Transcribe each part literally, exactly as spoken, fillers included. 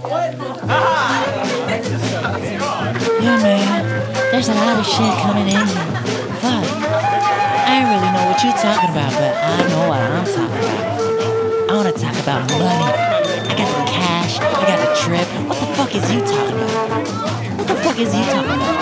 Yeah, man, there's a lot of shit coming in here. Fuck. I don't really know what you're talking about, but I know what I'm talking about. I wanna talk about money. I got the cash, I got the trip. What the fuck is you talking about? What the fuck is you talking about?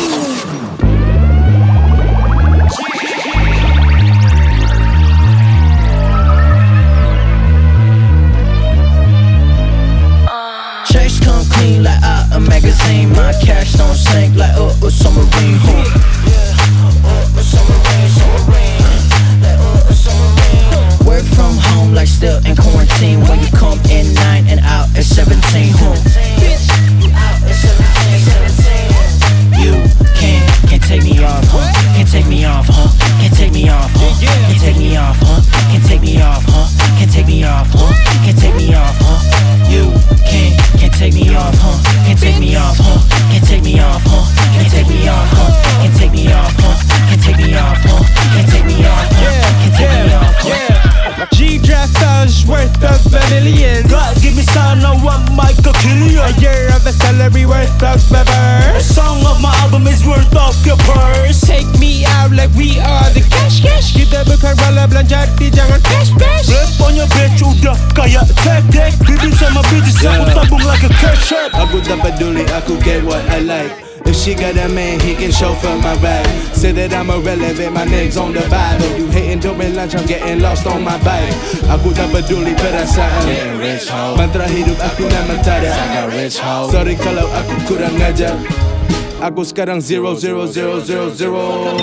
Chase come clean like out a magazine. My cash don't sink like uh, a submarine. Huh? Uh, a submarine, submarine. Like uh, a submarine. Work from home like still in quarantine. When you come in nine and out at seventeen. Huh? Bitch, you out at seventeen, seventeen. You can't, can't take me off, huh? Can't take me off, huh? Can't take me off, huh? Can't take me off, huh? Can't take me off, huh? Can't take me off, huh? Can't take me off, huh? You can't, can't take me off, huh? Can't take me off, huh? Can't take me off, huh? Can't take me off, huh? Can't take me off, huh? Can't take me off, huh? Can't take me off, huh? Can't take me off, huh? G-Draft is worth a million. God give me son, I want Michael Killian. A year of a salary worth of bever. A song of my album is worth of your purse. Take me out like we are the cash cash. Kita bukan rala belanja di jangan cash cash. Flip on your bitch udah kayak tek-tek. Bibi sama bitches aku tabung like a cash check. Aku tak peduli, aku get what I like. If she got a man, he can chauffeur my ride. Say that I'm irrelevant, my niggas on the Bible. You hating during lunch, I'm getting lost on my bike. Aku tak peduli perasaan. Getting rich hoe. Mantra hidup aku nama tada. I got rich hoe. Sorry kalau aku kurang ajar. Aku sekarang zero zero zero zero zero.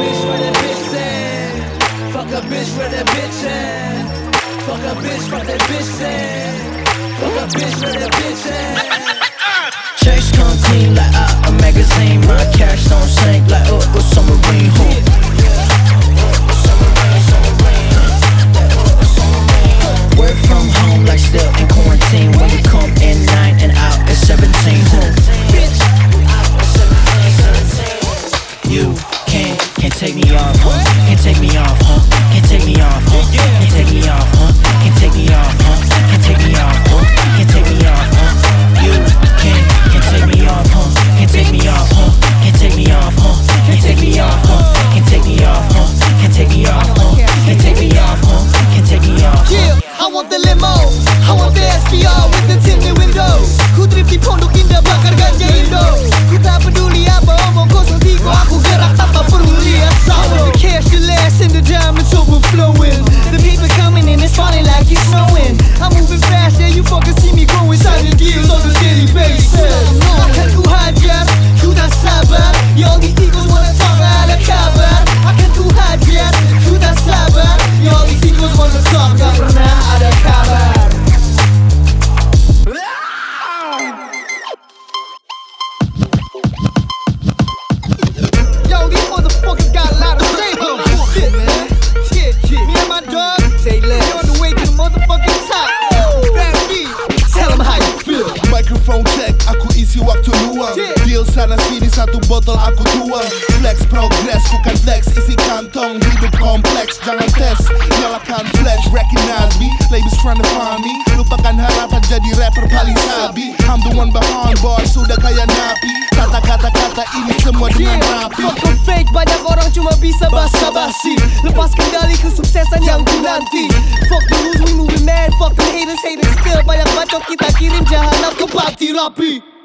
Fuck a bitch for that bitch at. Fuck a bitch for that bitch at. Fuck a bitch for that bitch at. Chase come clean like out a magazine. My cash don't sink like uh, a submarine. Huh? Work from home like still in quarantine. When you come in nine and out at seventeen. Huh? You can't, can't take me off, huh? Can't take me off, huh? Can't take me off, huh? Can't take me off, huh? Can't take me off, huh? Can't take me off, huh? Can't take me off, huh? You can't, can't take me off, huh? Can't take me off, huh? Can't take me off, huh? Can't take me off, huh? Can't take me off, huh? Can't take me off, huh? Can't take me off, huh? Can't take me off, huh? Yeah, I want the limo. I want the S V R with the tinted windows. Ku trip di pondok indah bakar ganja Indo. Ku tak peduli apa omong kosong tiga. Aku gerak tanpa perlu lihat sound. The cash, the last, and the diamonds overflowing. The people coming in, it's falling like it's snowing. I'm moving fast, yeah, you fucking see me growing. Signing deals on a daily basis. Akan ku hajar, ku tak sabar. Yeah, all these people wanna talk, gak ada kabar. Akan ku hajar, ku tak sabar. Yeah, all these people wanna talk, gak pernah ada kabar. Yo, these motherfuckers got a lot of shit on shit, man. Shit, shit. Me and my dog, say less. We on the way to the motherfucking top. Fat B, tell them how you feel. Microphone check, aku isi waktu luang. Deal sana sini satu botol aku tuang. Flex progress, bukan flex isi kantong. Hidup kompleks, jangan tes. Nyalakan flash, recognize me. Ladies trying to find me. Lupakan harapan jadi rapper paling sabi. I'm the one behind bars, sudah kayak napi. Kata-kata-kata ini semua dengan rapi. Fuck them fake, banyak orang cuma bisa basa-basi. Lepas kendali kesuksesan yang ku nanti. Fuck the rules, we moving mad. Fuck the haters, haters still. Banyak bacot kita kirim jahanam ke party rapi.